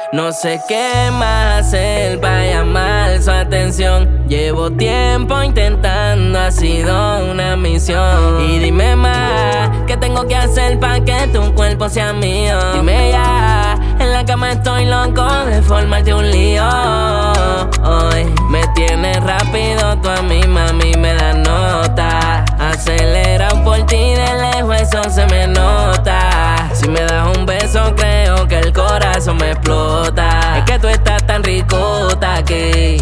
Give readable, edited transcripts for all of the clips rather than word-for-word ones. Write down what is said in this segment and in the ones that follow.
No sé qué más hacer para llamar su atención. Llevo tiempo intentando, ha sido una misión. Y dime más, ¿qué tengo que hacer para que tu cuerpo sea mío? Dime ya, en la cama estoy loco de formarte un lío. Hoy me tienes rápido, tú a mí, mami, me das nota. Acelerado por ti de lejos, eso se me nota. Si me das un beso, creo que el corazón me explota. Es que tú estás tan ricota que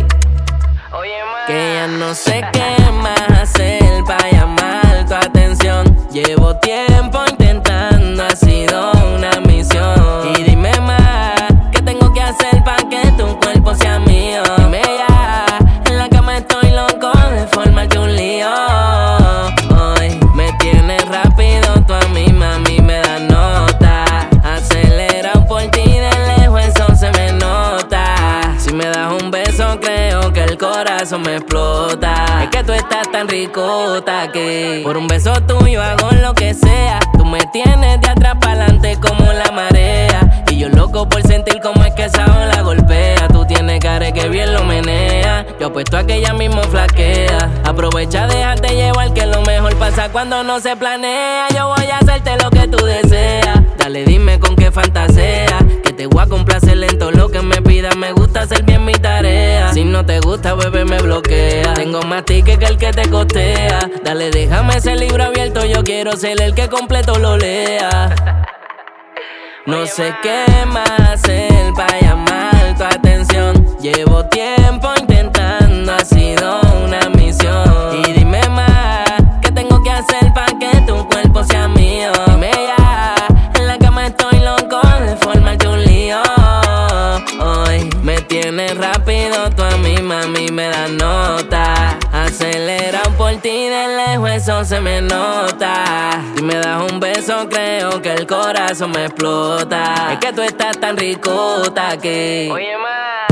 ya no sé qué más hacer para llamar tu atención. Llevo tiempo intentando, ha sido una misión. Y dime más, ¿qué tengo que hacer para que tu cuerpo sea mío? Dime ya, en la cama estoy loco de formarte un lío. Hoy me tienes rápido, tú a mí, mami, me das nota. Acelerado por ti de lejos, eso se me nota. Si me das un beso, creo que el corazón me explota. Es que tú estás tan ricota que por un beso tuyo hago lo que sea. Tú me tienes de atrás para adelante como la marea. Y yo loco por sentir cómo es que esa ola golpea. Tú tienes cara que bien lo menea. Yo apuesto a que ella mismo flaquea. Aprovecha, déjate llevar que lo mejor pasa cuando no se planea. Yo voy a hacerte lo que tú deseas. Dale, dime con qué fantasea, que te voy a complacer lento lo que me pidas. Me gusta hacer bien mi tarea. Si no te gusta, bebé, me bloquea. Tengo más tickets que el que te costea. Dale, déjame ese libro abierto. Yo quiero ser el que completo lo lea. No sé qué más hacer para llamar tu atención. Llevo tiempo intentando, ha sido una misión. Y dime más, ¿qué tengo que hacer para que tu cuerpo sea mío? Dime ya, en la cama estoy loco de formarte un lío. Hoy me tienes rápido, tú a mí, mami, me das nota. Acelerado por ti de lejos, eso se me nota. Si me das un beso, creo que el corazón me explota. Es que tú estás tan ricota que Oye, ma.